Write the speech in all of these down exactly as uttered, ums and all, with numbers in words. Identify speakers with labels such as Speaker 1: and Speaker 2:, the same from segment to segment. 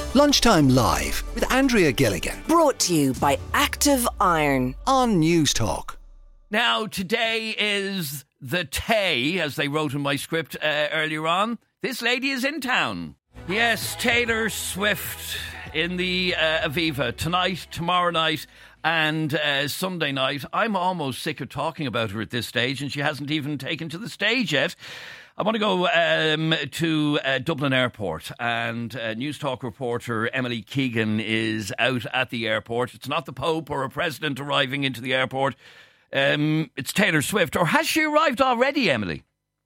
Speaker 1: Lunchtime Live with Andrea Gilligan
Speaker 2: Brought to you by Active Iron
Speaker 1: on News Talk.
Speaker 3: Now, today is the Tay, as they wrote in my script uh, earlier on. This lady is in town. Yes, Taylor Swift in the uh, Aviva tonight, tomorrow night and uh, Sunday night. I'm almost sick of talking about her at this stage, and she hasn't even taken to the stage yet. I want to go um, to uh, Dublin Airport, and uh, News Talk reporter Emily Keegan is out at the airport. It's not the Pope or a president arriving into the airport. Um, it's Taylor Swift. Or has she arrived already, Emily?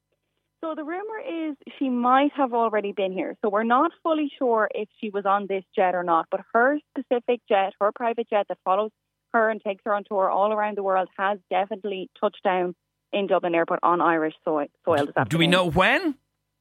Speaker 4: So the rumour is she might have already been here. So we're not fully sure if she was on this jet or not. But her specific jet, her private jet that follows her and takes her on tour all around the world, has definitely touched down in Dublin Airport on Irish soil, soil this afternoon.
Speaker 3: Do we know when?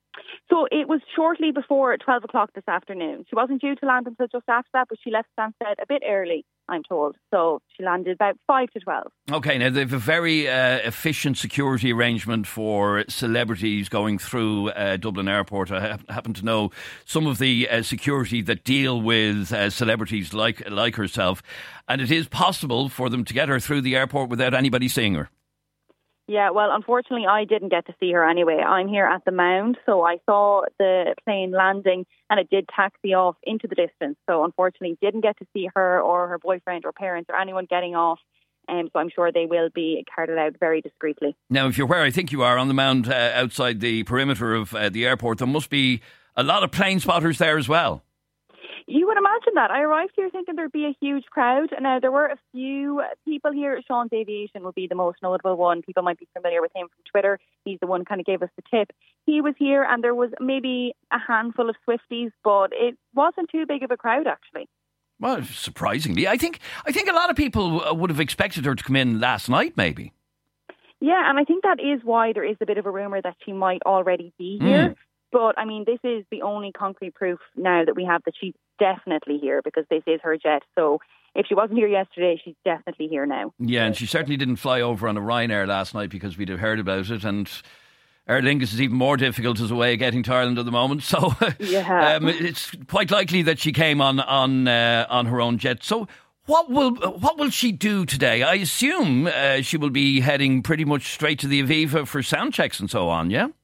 Speaker 4: So it was shortly before twelve o'clock this afternoon. She wasn't due to land until just after that, but she left Stansted a bit early, I'm told. So she landed about five to twelve.
Speaker 3: OK, now they have a very uh, efficient security arrangement for celebrities going through uh, Dublin Airport. I ha- happen to know some of the uh, security that deal with uh, celebrities like like herself, and it is possible for them to get her through the airport without anybody seeing her.
Speaker 4: Yeah, well, unfortunately, I didn't get to see her anyway. I'm here at the Mound, so I saw the plane landing and it did taxi off into the distance. So unfortunately, didn't get to see her or her boyfriend or parents or anyone getting off. Um, so I'm sure they will be carted out very discreetly.
Speaker 3: Now, if you're where I think you are, on the Mound uh, outside the perimeter of uh, the airport, there must be a lot of plane spotters there as well.
Speaker 4: You would imagine that. I arrived here thinking there'd be a huge crowd. Now, there were a few people here. Sean's Aviation would be the most notable one. People might be familiar with him from Twitter. He's the one who kind of gave us the tip. He was here, and there was maybe a handful of Swifties, but it wasn't too big of a crowd, actually.
Speaker 3: Well, surprisingly. I think I think a lot of people would have expected her to come in last night, maybe.
Speaker 4: Yeah, and I think that is why there is a bit of a rumour that she might already be here. Mm. But, I mean, this is the only concrete proof now that we have that she's definitely here, because this is her jet. So if she wasn't here yesterday, she's definitely here now.
Speaker 3: Yeah, and she certainly didn't fly over on a Ryanair last night, because we'd have heard about it. And Aer Lingus is even more difficult as a way of getting to Ireland at the moment. So
Speaker 4: yeah.
Speaker 3: um, it's quite likely that she came on on uh, on her own jet. So what will what will she do today? I assume uh, she will be heading pretty much straight to the Aviva for sound checks and so on, yeah?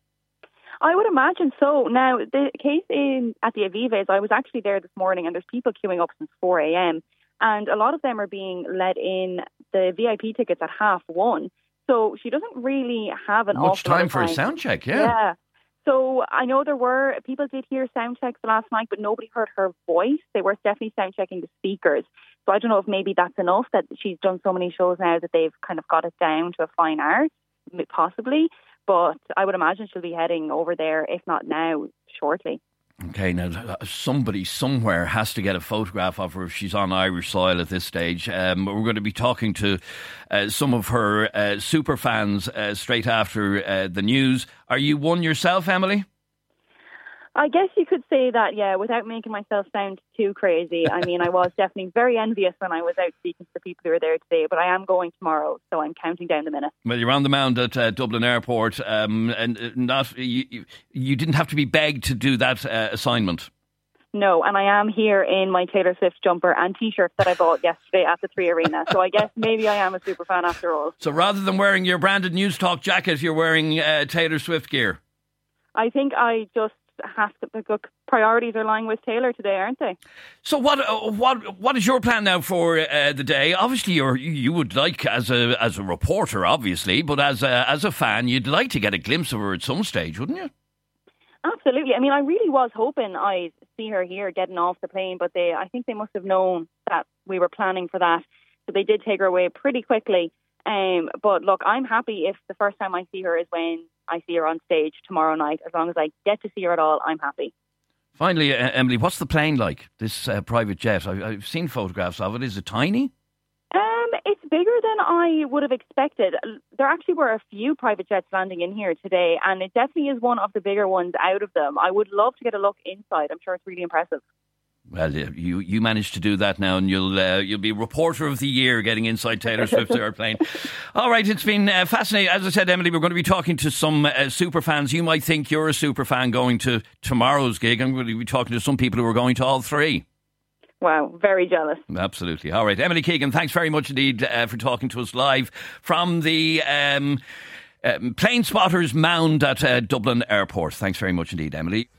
Speaker 4: I would imagine so. Now, the case in at the Aviva is I was actually there this morning, and there's people queuing up since four a.m. and a lot of them are being let in the V I P tickets at half one. So she doesn't really have an
Speaker 3: much
Speaker 4: awful
Speaker 3: time
Speaker 4: lot of
Speaker 3: for
Speaker 4: time.
Speaker 3: a sound check, yeah.
Speaker 4: Yeah. So I know there were people did hear sound checks last night, but nobody heard her voice. They were definitely sound checking the speakers. So I don't know if maybe that's enough, that she's done so many shows now that they've kind of got it down to a fine art, possibly. But I would imagine she'll be heading over there, if not now, shortly.
Speaker 3: Okay, now somebody somewhere has to get a photograph of her if she's on Irish soil at this stage. Um, we're going to be talking to uh, some of her uh, super fans uh, straight after uh, the news. Are you one yourself, Emily?
Speaker 4: I guess you could say that, yeah, without making myself sound too crazy. I mean, I was definitely very envious when I was out speaking to the people who were there today, but I am going tomorrow, so I'm counting down the minutes.
Speaker 3: Well, you're on the Mound at uh, Dublin Airport, um, and not you, you didn't have to be begged to do that uh, assignment.
Speaker 4: No, and I am here in my Taylor Swift jumper and T-shirt that I bought yesterday at the Three Arena, so I guess maybe I am a super fan after all.
Speaker 3: So rather than wearing your branded News Talk jacket, you're wearing uh, Taylor Swift gear?
Speaker 4: I think I just have to, the priorities are lying with Taylor today, aren't they?
Speaker 3: So what uh, what what is your plan now for uh, the day? Obviously, you you would like, as a as a reporter, obviously, but as a, as a fan, you'd like to get a glimpse of her at some stage, wouldn't you?
Speaker 4: Absolutely. I mean, I really was hoping I'd see her here getting off the plane, but they I think they must have known that we were planning for that, so they did take her away pretty quickly. Um, but look, I'm happy if the first time I see her is when I see her on stage tomorrow night. As long as I get to see her at all, I'm happy.
Speaker 3: Finally, uh, Emily, what's the plane like, this uh, private jet? I, I've seen photographs of it. Is it tiny?
Speaker 4: Um, it's bigger than I would have expected. There actually were a few private jets landing in here today, and it definitely is one of the bigger ones out of them. I would love to get a look inside. I'm sure it's really impressive.
Speaker 3: Well, you you managed to do that now, and you'll uh, you'll be reporter of the year getting inside Taylor Swift's airplane. All right, it's been uh, fascinating. As I said, Emily, we're going to be talking to some uh, super fans. You might think you're a super fan going to tomorrow's gig. I'm going to be talking to some people who are going to all three.
Speaker 4: Wow, very jealous.
Speaker 3: Absolutely. All right, Emily Keegan, thanks very much indeed uh, for talking to us live from the um, um, Plane Spotters Mound at uh, Dublin Airport. Thanks very much indeed, Emily.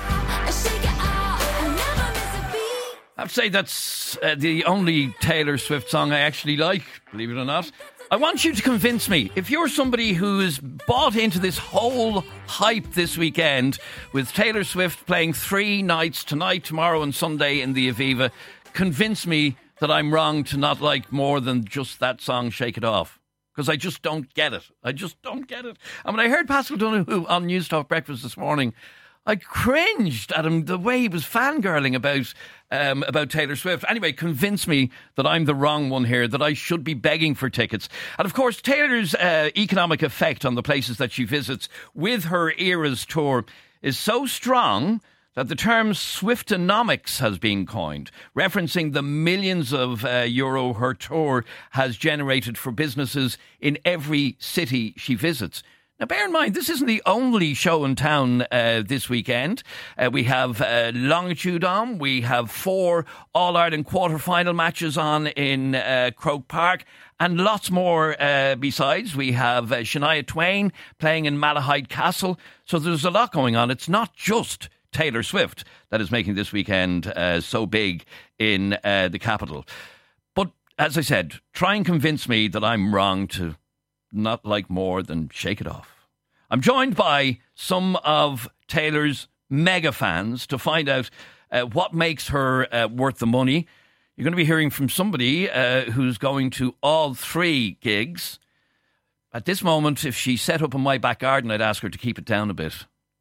Speaker 3: I have to say that's uh, the only Taylor Swift song I actually like, believe it or not. I want you to convince me, if you're somebody who's bought into this whole hype this weekend with Taylor Swift playing three nights, tonight, tomorrow and Sunday in the Aviva, convince me that I'm wrong to not like more than just that song, Shake It Off. Because I just don't get it. I just don't get it. And when I heard Pascal Donoghue on News Talk Breakfast this morning, I cringed at him, the way he was fangirling about um, about Taylor Swift. Anyway, convince me that I'm the wrong one here, that I should be begging for tickets. And of course, Taylor's uh, economic effect on the places that she visits with her Eras tour is so strong that the term Swiftonomics has been coined, referencing the millions of uh, euro her tour has generated for businesses in every city she visits. Now, bear in mind, this isn't the only show in town uh, this weekend. Uh, we have uh, Longitude on. We have four All-Ireland quarter-final matches on in uh, Croke Park and lots more uh, besides. We have uh, Shania Twain playing in Malahide Castle. So there's a lot going on. It's not just Taylor Swift that is making this weekend uh, so big in uh, the capital. But as I said, try and convince me that I'm wrong to not like more than Shake It Off. I'm joined by some of Taylor's mega fans to find out uh, what makes her uh, worth the money. You're going to be hearing from somebody uh, who's going to all three gigs. At this moment, if she set up in my back garden, I'd ask her to keep it down a bit.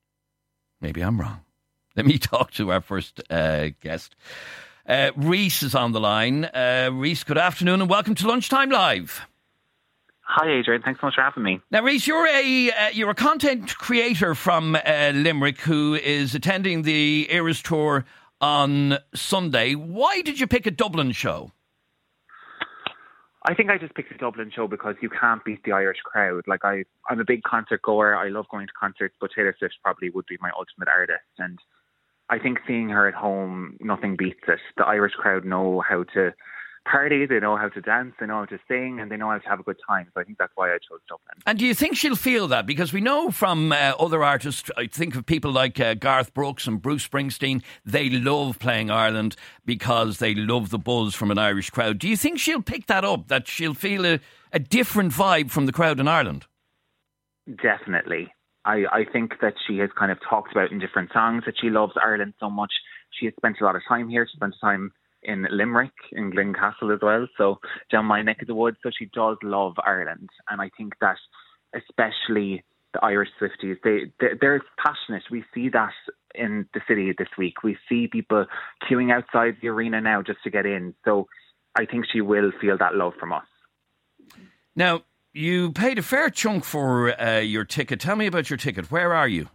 Speaker 3: Maybe I'm wrong. Let me talk to our first uh, guest. Uh, Reese is on the line. Uh, Reese, good afternoon and welcome to Lunchtime Live.
Speaker 5: Hi, Adrian. Thanks so much for having me.
Speaker 3: Now, Reese, you're a uh, you're a content creator from uh, Limerick who is attending the Eras Tour on Sunday. Why did you pick a Dublin show?
Speaker 5: I think I just picked a Dublin show because you can't beat the Irish crowd. Like I, I'm a big concert goer. I love going to concerts, but Taylor Swift probably would be my ultimate artist. And I think seeing her at home, nothing beats it. The Irish crowd know how to party, they know how to dance, they know how to sing, and they know how to have a good time. So I think that's why I chose Dublin.
Speaker 3: And do you think she'll feel that? Because we know from uh, other artists, I think of people like uh, Garth Brooks and Bruce Springsteen, they love playing Ireland because they love the buzz from an Irish crowd. Do you think she'll pick that up, that she'll feel a, a different vibe from the crowd in Ireland?
Speaker 5: Definitely. I, I think that she has kind of talked about in different songs that she loves Ireland so much. She has spent a lot of time here. She spent time in Limerick, in Glencastle as well, so down my neck of the woods. So she does love Ireland, and I think that especially the Irish Swifties, they, they they're passionate. We see that in the city this week. We see people queuing outside the arena now just to get in. So I think she will feel that love from us.
Speaker 3: Now, you paid a fair chunk for uh, your ticket. Tell me about your ticket. Where are you?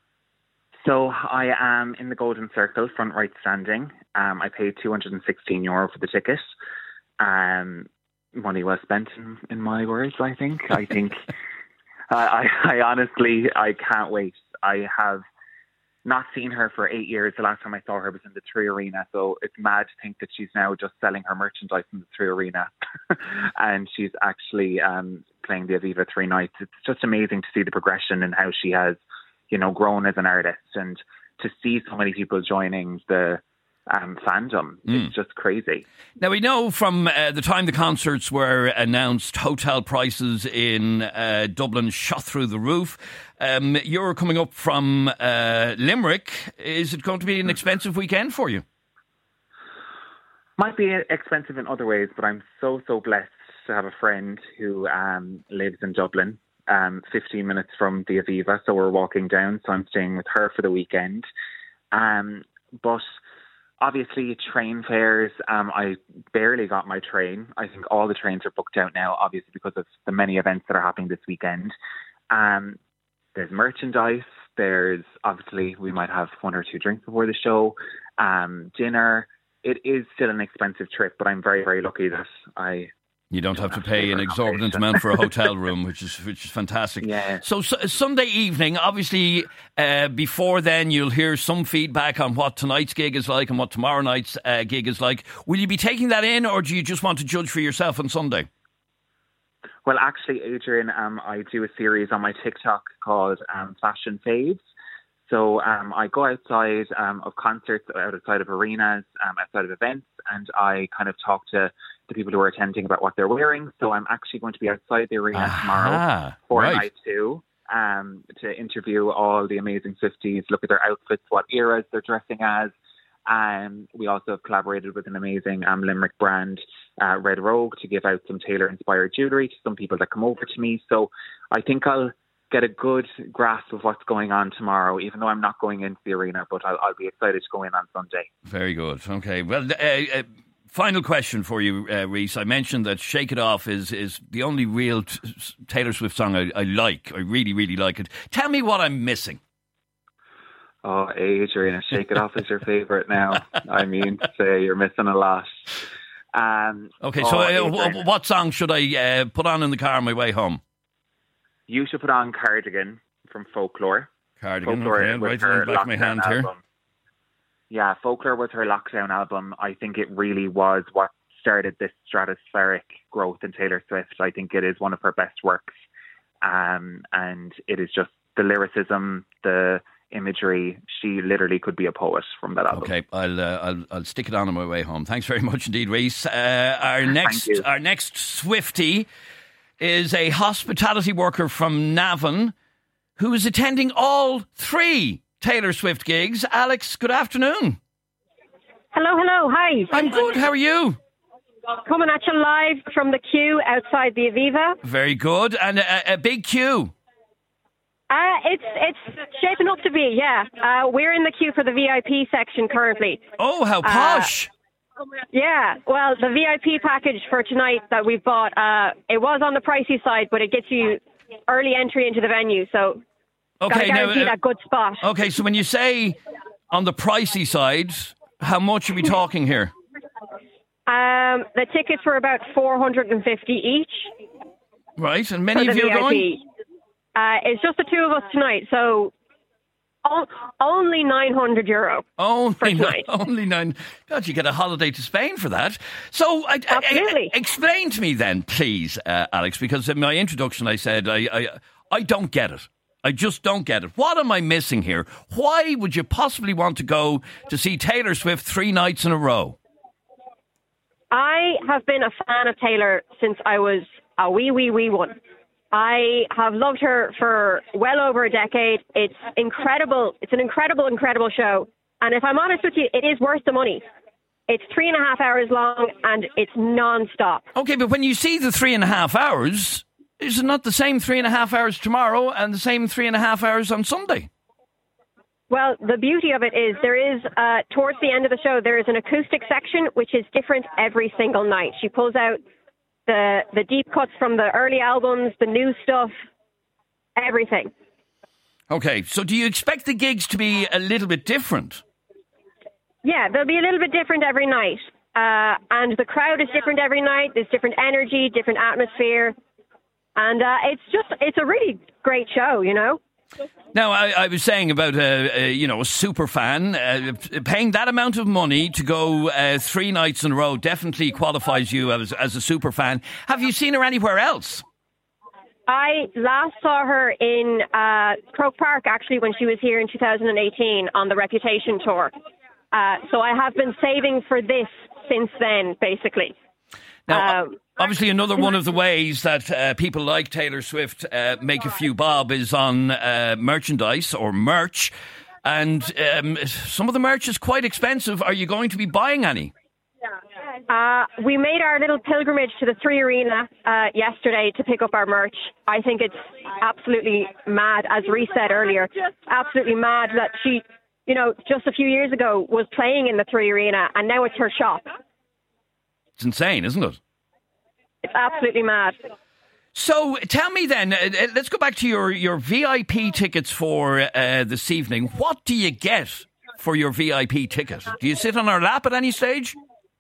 Speaker 5: So I am in the Golden Circle, front right standing. Um, I paid two hundred sixteen euro for the ticket. Um, money well spent, in, in my words, I think. I think, uh, I, I honestly, I can't wait. I have not seen her for eight years. The last time I saw her was in the Three Arena. So it's mad to think that she's now just selling her merchandise in the Three Arena. And she's actually um, playing the Aviva three nights. It's just amazing to see the progression and how she has, you know, grown as an artist, and to see so many people joining the um, fandom. Mm. It's just crazy.
Speaker 3: Now, we know from uh, the time the concerts were announced, hotel prices in uh, Dublin shot through the roof. Um, you're coming up from uh, Limerick. Is it going to be an expensive weekend for you?
Speaker 5: Might be expensive in other ways, but I'm so, so blessed to have a friend who um, lives in Dublin. Um, fifteen minutes from the Aviva, so we're walking down, so I'm staying with her for the weekend. Um, but obviously train fares, um, I barely got my train. I think all the trains are booked out now, obviously because of the many events that are happening this weekend. Um, there's merchandise, There's obviously, we might have one or two drinks before the show, um, dinner. It is still an expensive trip, but I'm very, very lucky that I...
Speaker 3: You don't have to pay an exorbitant amount for a hotel room, which is which is fantastic.
Speaker 5: Yeah.
Speaker 3: So, so Sunday evening, obviously, uh, before then, you'll hear some feedback on what tonight's gig is like and what tomorrow night's uh, gig is like. Will you be taking that in, or do you just want to judge for yourself on Sunday?
Speaker 5: Well, actually, Adrian, um, I do a series on my TikTok called um, Fashion Faves. So um, I go outside um, of concerts, outside of arenas, um, outside of events, and I kind of talk to the people who are attending about what they're wearing. So I'm actually going to be outside the arena
Speaker 3: Aha,
Speaker 5: tomorrow for
Speaker 3: right.
Speaker 5: night two um, to interview all the amazing Swifties, look at their outfits, what eras they're dressing as. Um, we also have collaborated with an amazing um, Limerick brand, uh, Red Rogue, to give out some Taylor-inspired jewellery to some people that come over to me. So I think I'll get a good grasp of what's going on tomorrow, even though I'm not going into the arena, but I'll, I'll be excited to go in on Sunday.
Speaker 3: Very good. Okay. Well, uh, uh, final question for you, uh, Reese. I mentioned that Shake It Off is, is the only real t- Taylor Swift song I, I like. I really, really like it. Tell me what I'm missing.
Speaker 5: Oh, Adrian, Shake It Off is your favourite now. I mean to say, you're missing a lot. Um,
Speaker 3: okay,
Speaker 5: oh,
Speaker 3: so uh,
Speaker 5: Adrian,
Speaker 3: w- what song should I uh, put on in the car on my way home?
Speaker 5: You should put on Cardigan from Folklore.
Speaker 3: Cardigan,
Speaker 5: Folklore
Speaker 3: okay, right on the back of my hand
Speaker 5: album.
Speaker 3: here.
Speaker 5: Yeah, Folklore was her lockdown album. I think it really was what started this stratospheric growth in Taylor Swift. I think it is one of her best works. Um, and it is just the lyricism, the imagery. She literally could be a poet from that album.
Speaker 3: Okay, I'll uh, I'll I'll stick it on on my way home. Thanks very much indeed, Reese. Uh, our next our next Swiftie is a hospitality worker from Navan who is attending all three Taylor Swift gigs. Alex, good afternoon.
Speaker 6: Hello, hello, hi.
Speaker 3: I'm good. How are you?
Speaker 6: Coming at you live from the queue outside the Aviva.
Speaker 3: Very good, and a, a big queue.
Speaker 6: Uh, it's it's shaping up to be, yeah. Uh, we're in the queue for the V I P section currently.
Speaker 3: Oh, how posh.
Speaker 6: Uh, yeah, well, the V I P package for tonight that we've bought, uh, it was on the pricey side, but it gets you early entry into the venue, so
Speaker 3: okay,
Speaker 6: gotta guarantee
Speaker 3: now, uh,
Speaker 6: that good spot.
Speaker 3: Okay, so when you say on the pricey side, how much are we talking here?
Speaker 6: Um, the tickets were about four hundred fifty each.
Speaker 3: Right, and many
Speaker 6: for
Speaker 3: of
Speaker 6: the
Speaker 3: you are
Speaker 6: V I P.
Speaker 3: going?
Speaker 6: Uh, it's just the two of us tonight, so o- only nine hundred euro.
Speaker 3: Only nine, only nine. God, you get a holiday to Spain for that. So, I,
Speaker 6: Absolutely.
Speaker 3: I, I, explain to me then, please, uh, Alex, because in my introduction I said I, I, I don't get it. I just don't get it. What am I missing here? Why would you possibly want to go to see Taylor Swift three nights in a row?
Speaker 6: I have been a fan of Taylor since I was a wee, wee, wee one. I have loved her for well over a decade. It's incredible. It's an incredible, incredible show. And if I'm honest with you, it is worth the money. It's three and a half hours long and it's non-stop.
Speaker 3: Okay, but when you see the three and a half hours, is it not the same three and a half hours tomorrow and the same three and a half hours on Sunday?
Speaker 6: Well, the beauty of it is there is, uh, towards the end of the show, there is an acoustic section which is different every single night. She pulls out the the deep cuts from the early albums, the new stuff, everything.
Speaker 3: Okay, so do you expect the gigs to be a little bit different?
Speaker 6: Yeah, they'll be a little bit different every night. Uh, and the crowd is different every night. There's different energy, different atmosphere. And uh, it's just, it's a really great show, you know?
Speaker 3: Now, I, I was saying about a, a you know a super fan uh, paying that amount of money to go uh, three nights in a row definitely qualifies you as as a super fan. Have you seen her anywhere else?
Speaker 6: I last saw her in uh, Croke Park actually when she was here in two thousand eighteen on the Reputation tour. Uh, so I have been saving for this since then, basically.
Speaker 3: Now,
Speaker 6: um,
Speaker 3: obviously, another one of the ways that uh, people like Taylor Swift uh, make a few bob is on uh, merchandise or merch. And um, some of the merch is quite expensive. Are you going to be buying any?
Speaker 6: Uh, we made our little pilgrimage to the Three Arena uh, yesterday to pick up our merch. I think it's absolutely mad, as Reese said earlier, absolutely mad that she, you know, just a few years ago was playing in the Three Arena and now it's her shop.
Speaker 3: It's insane, isn't it?
Speaker 6: It's absolutely mad.
Speaker 3: So tell me then, uh, uh, let's go back to your, your V I P tickets for uh, this evening. What do you get for your V I P ticket? Do you sit on our lap at any stage?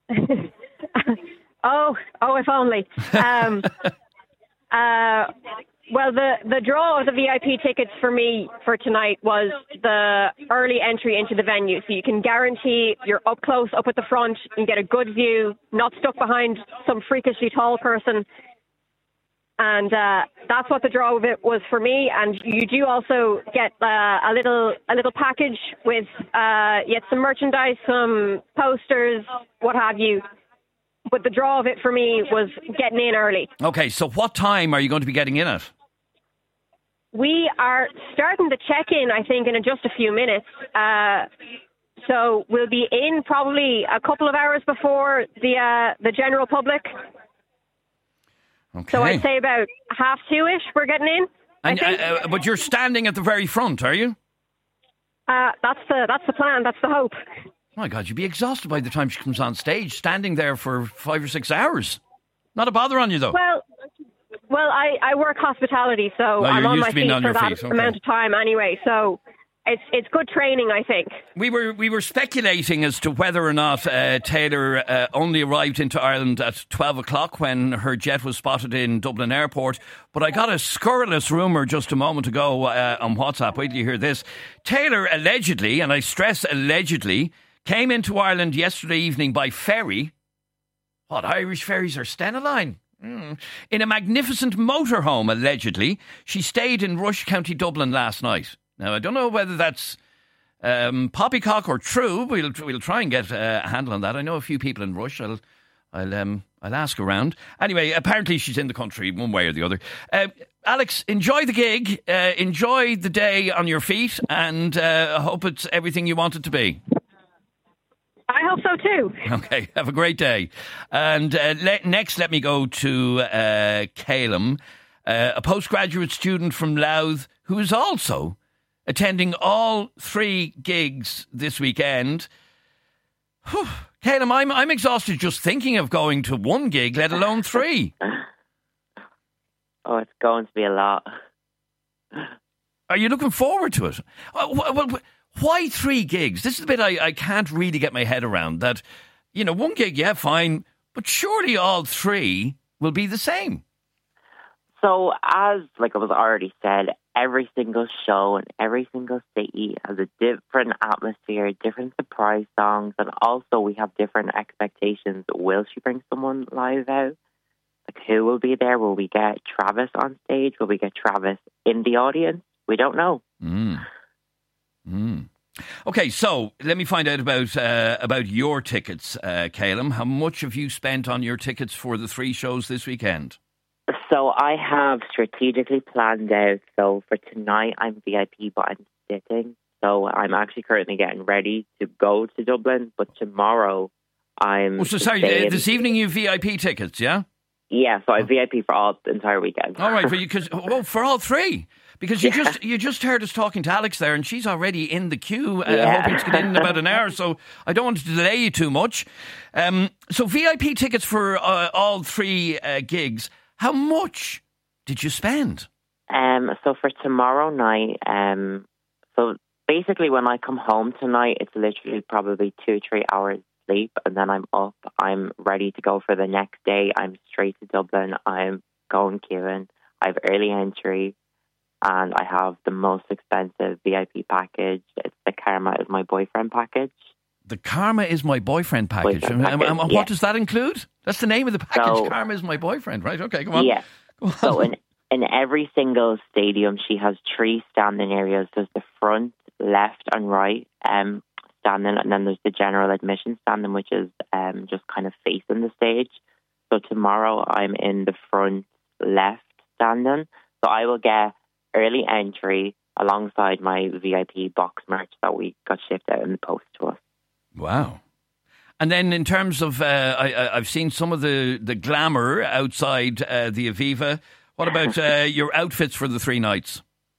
Speaker 6: oh, oh, if only. Um, uh, well, the, the draw of the V I P tickets for me for tonight was the early entry into the venue. So you can guarantee you're up close, up at the front, and get a good view, not stuck behind some freakishly tall person. And uh, that's what the draw of it was for me. And you do also get uh, a little a little package with uh, yet some merchandise, some posters, what have you. But the draw of it for me was getting in early.
Speaker 3: Okay, so what time are you going to be getting in at?
Speaker 6: We are starting the check-in, I think, in just a few minutes. Uh, so we'll be in probably a couple of hours before the uh, the general public.
Speaker 3: Okay.
Speaker 6: So I'd say about half two-ish we're getting in.
Speaker 3: And,
Speaker 6: I think.
Speaker 3: uh, uh, but you're standing at the very front, are you?
Speaker 6: Uh, that's the that's the plan. That's the hope.
Speaker 3: My God, you'd be exhausted by the time she comes on stage, standing there for five or six hours. Not a bother on you, though.
Speaker 6: Well, well, I, I work hospitality, so
Speaker 3: Well,
Speaker 6: I'm
Speaker 3: you're
Speaker 6: on
Speaker 3: used
Speaker 6: my
Speaker 3: to being
Speaker 6: feet
Speaker 3: on
Speaker 6: for
Speaker 3: your
Speaker 6: that
Speaker 3: feet, okay.
Speaker 6: amount of time anyway. So it's it's good training, I think.
Speaker 3: We were we were speculating as to whether or not uh, Taylor uh, only arrived into Ireland at twelve o'clock when her jet was spotted in Dublin Airport. But I got a scurrilous rumour just a moment ago uh, on WhatsApp. Wait till you hear this. Taylor allegedly, and I stress allegedly, came into Ireland yesterday evening by ferry. What, Irish ferries are Stena Line? Mm. In a magnificent motorhome, allegedly. She stayed in Rush, County Dublin last night. Now, I don't know whether that's um, poppycock or true. We'll we'll try and get uh, a handle on that. I know a few people in Rush. I'll I'll um I'll ask around. Anyway, apparently she's in the country one way or the other. Uh, Alex, enjoy the gig. Uh, enjoy the day on your feet, and uh, I hope it's everything you want it to be.
Speaker 6: I hope so too.
Speaker 3: Okay, have a great day. And uh, le- next, let me go to uh, Calum, uh, a postgraduate student from Louth who is also attending all three gigs this weekend. Whew. Calum, I'm I'm exhausted just thinking of going to one gig, let alone three.
Speaker 7: Oh, it's going to be a lot.
Speaker 3: Are you looking forward to it? Uh, well, why three gigs? This is the bit I, I can't really get my head around. That, you know, one gig, yeah, fine, but surely all three will be the same.
Speaker 7: So, as like it was already said, every single show and every single city has a different atmosphere, different surprise songs, and also we have different expectations. Will she bring someone live out? Like, who will be there? Will we get Travis on stage? Will we get Travis in the audience? We don't know.
Speaker 3: Mm. Mm. Okay, so let me find out about uh, about your tickets, uh, Calum. How much have you spent on your tickets for the three shows this weekend?
Speaker 7: So I have strategically planned out. So for tonight, I'm V I P, but I'm sitting. So I'm actually currently getting ready to go to Dublin. But tomorrow, I'm.
Speaker 3: Oh, so sorry,
Speaker 7: staying.
Speaker 3: uh, this evening you have V I P tickets, yeah?
Speaker 7: Yeah, so I'm V I P for all the entire weekend.
Speaker 3: All right, for you, cause, oh, for all three. Because you
Speaker 7: Yeah.
Speaker 3: just you just heard us talking to Alex there, and she's already in the queue, uh,
Speaker 7: Yeah.
Speaker 3: hoping to get in in about an hour. So I don't want to delay you too much. Um, so V I P tickets for uh, all three uh, gigs. How much did you spend?
Speaker 7: Um, so for tomorrow night, um, so basically when I come home tonight, it's literally probably two, three hours sleep, and then I'm up. I'm ready to go for the next day. I'm straight to Dublin. I'm going queuing. I have early entry, and I have the most expensive V I P package. It's the Karma is My Boyfriend package.
Speaker 3: The Karma is My Boyfriend package.
Speaker 7: Boyfriend
Speaker 3: And- and- and
Speaker 7: package,
Speaker 3: what
Speaker 7: yeah.
Speaker 3: does that include? That's the name of the package.
Speaker 7: So-
Speaker 3: Karma is My Boyfriend, right? Okay, come on.
Speaker 7: Yeah.
Speaker 3: Go on.
Speaker 7: So in in every single stadium, she has three standing areas. There's the front, left, and right um, standing, and then there's the general admission standing, which is um, just kind of facing the stage. So tomorrow, I'm in the front left standing. So I will get early entry alongside my V I P box merch that we got shipped out in the post to us.
Speaker 3: Wow. And then in terms of, uh, I, I- I've seen some of the, the glamour outside uh, the Aviva. What about uh, your outfits for the three nights?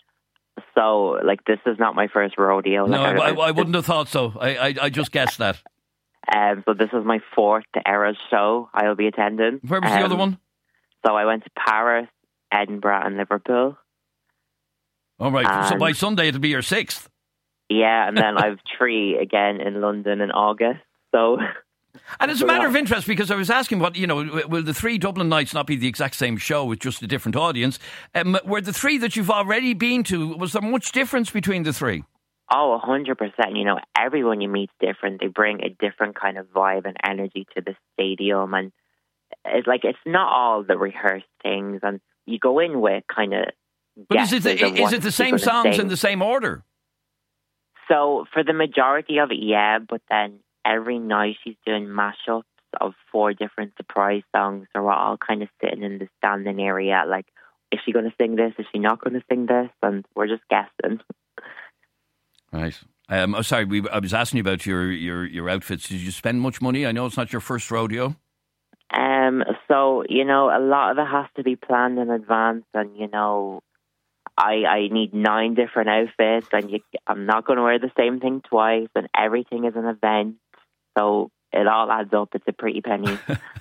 Speaker 7: So, like, this is not my first rodeo.
Speaker 3: No,
Speaker 7: Like,
Speaker 3: I, I, I wouldn't have thought so. I, I, I just guessed that.
Speaker 7: Um, so this is my fourth Eras show I will be attending.
Speaker 3: Where was the
Speaker 7: Um,
Speaker 3: other one?
Speaker 7: So I went to Paris, Edinburgh and Liverpool.
Speaker 3: All right,
Speaker 7: And,
Speaker 3: so by Sunday it'll be your sixth.
Speaker 7: Yeah, and then I've three again in London in August. So,
Speaker 3: and it's a matter of interest because I was asking, what you know, will the three Dublin nights not be the exact same show with just a different audience? Um, were the three that you've already been to, was there much difference between the three?
Speaker 7: Oh, a hundred percent. You know, everyone you meet's different. They bring a different kind of vibe and energy to the stadium, and it's like it's not all the rehearsed things. And you go in with kind of.
Speaker 3: But is it the, is it the same songs in the same order?
Speaker 7: So for the majority of it, yeah. But then every night she's doing mashups of four different surprise songs. So we're all kind of sitting in the standing area, like, is she going to sing this? Is she not going to sing this? And we're just guessing.
Speaker 3: Right. Um, oh, sorry, we, I was asking you about your, your, your outfits. Did you spend much money? I know it's not your first rodeo.
Speaker 7: Um. So, you know, a lot of it has to be planned in advance. And, you know, I I need nine different outfits. And you, I'm not going to wear the same thing twice. And everything is an event. So it all adds up. It's a pretty penny.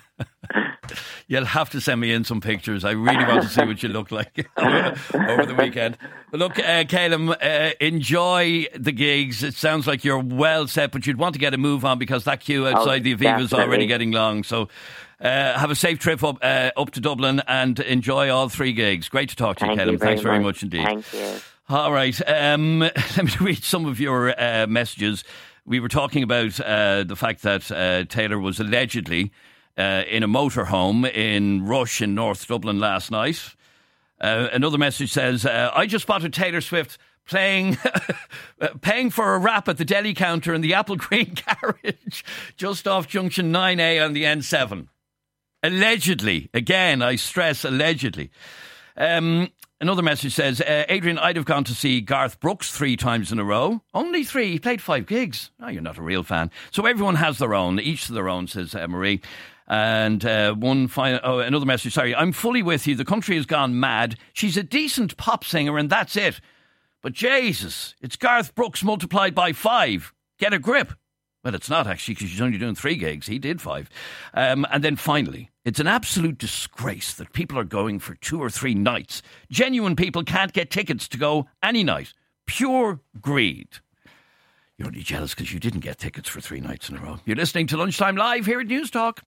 Speaker 3: You'll have to send me in some pictures. I really want to see what you look like over the weekend. But look, uh, Calum, uh, enjoy the gigs. It sounds like you're well set, but you'd want to get a move on because that queue outside oh, the Aviva is already getting long. So uh, have a safe trip up uh, up to Dublin and enjoy all three gigs. Great to talk to
Speaker 7: Thank
Speaker 3: you, Calum.
Speaker 7: You very
Speaker 3: Thanks very
Speaker 7: much.
Speaker 3: much indeed.
Speaker 7: Thank you.
Speaker 3: All right. Um, let me read some of your uh, messages. We were talking about uh, the fact that uh, Taylor was allegedly uh, in a motorhome in Rush in North Dublin last night. Uh, another message says, uh, I just spotted Taylor Swift playing, paying for a wrap at the deli counter in the Apple Green garage just off Junction nine A on the N seven. Allegedly. Again, I stress allegedly. Um, another message says, uh, Adrian, I'd have gone to see Garth Brooks three times in a row. Only three. He played five gigs. Oh, you're not a real fan. So everyone has their own, each to their own, says uh, Marie. And uh, one final, oh, another message, sorry. I'm fully with you. The country has gone mad. She's a decent pop singer and that's it. But Jesus, it's Garth Brooks multiplied by five. Get a grip. Well, it's not actually because she's only doing three gigs. He did five. Um, and then finally, it's an absolute disgrace that people are going for two or three nights. Genuine people can't get tickets to go any night. Pure greed. You're only jealous because you didn't get tickets for three nights in a row. You're listening to Lunchtime Live here at News Talk.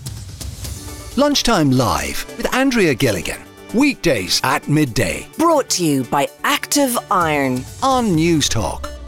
Speaker 1: Lunchtime Live with Andrea Gilligan. Weekdays at midday
Speaker 2: Brought to you by Active Iron.
Speaker 1: on News Talk.